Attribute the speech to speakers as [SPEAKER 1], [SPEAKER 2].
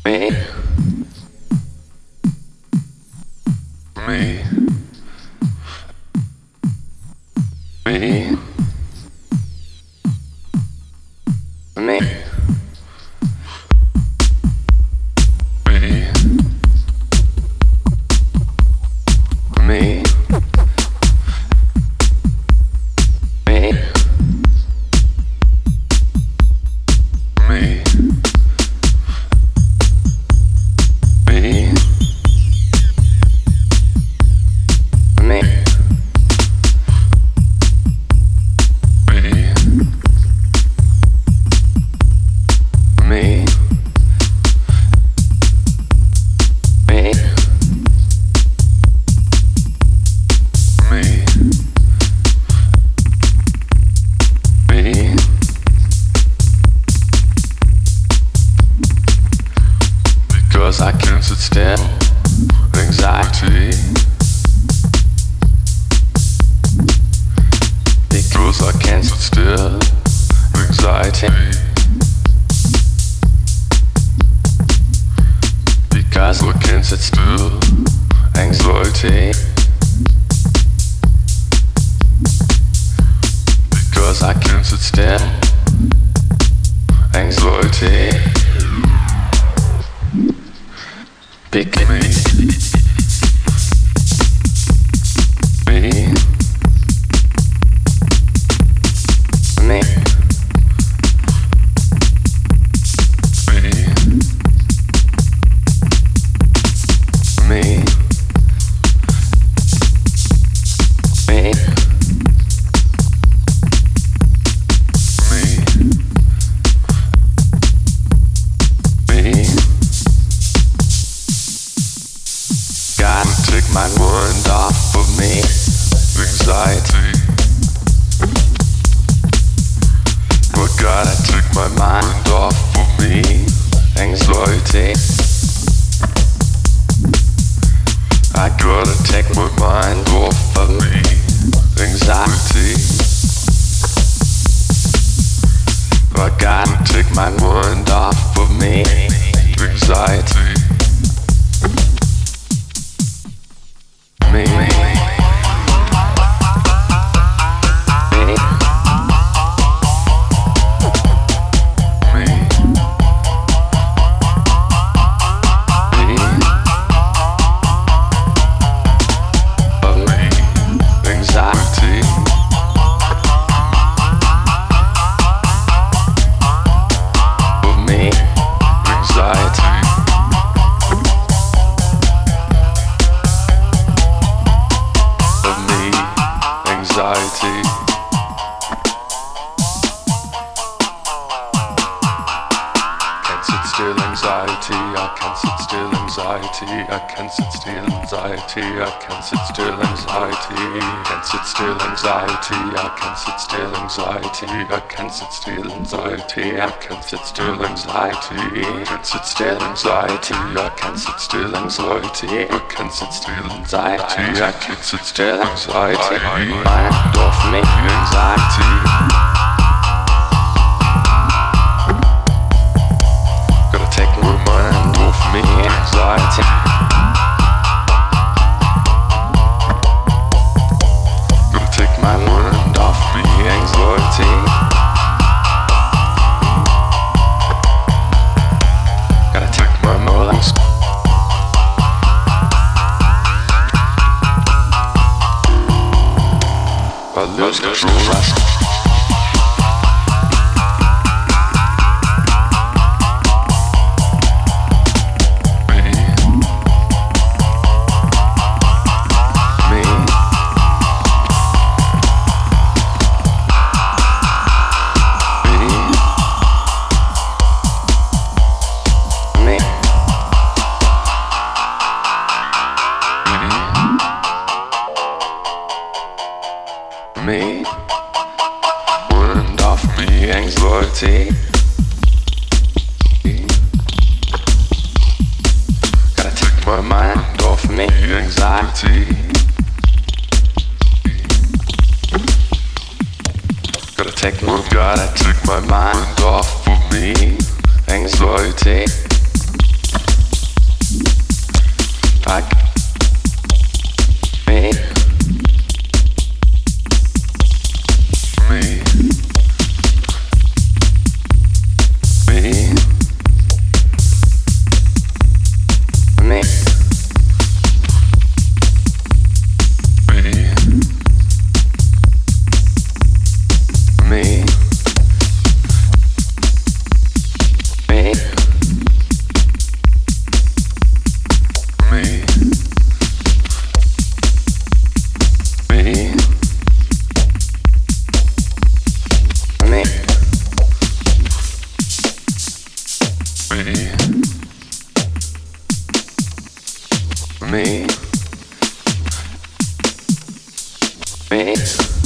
[SPEAKER 1] Me, me, me, me, me, me, me, me. Because I can't sit still, anxiety. Because I can't sit still, anxiety. Because I can't sit still, anxiety. Because I can't sit still, anxiety. Pick me, me, me, me, me, me, take my mind off of me, anxiety. But gotta take my mind off of me, anxiety. I gotta take my mind off of me, anxiety. I gotta take my mind off of me, anxiety. Me, me, anxiety. Of me, anxiety. Anxiety. Can't sit still, anxiety. I can't sit still, anxiety. I can't sit still, anxiety. I can't sit still, anxiety. Can't sit still, anxiety. I can't sit still, anxiety. I can't sit still, anxiety. I can't sit still, anxiety. Can't sit still, anxiety. I can't sit still, anxiety. I can't sit still, anxiety. I can't sit still, anxiety. Mind off me, anxiety. Gotta take my mind off me, anxiety. Gotta take my mind off me, anxiety. Gotta take my mind. I lose control. Me, wind off me, anxiety. Gotta take my mind off me, anxiety. Gotta take my mind off of me, anxiety. Me. Me.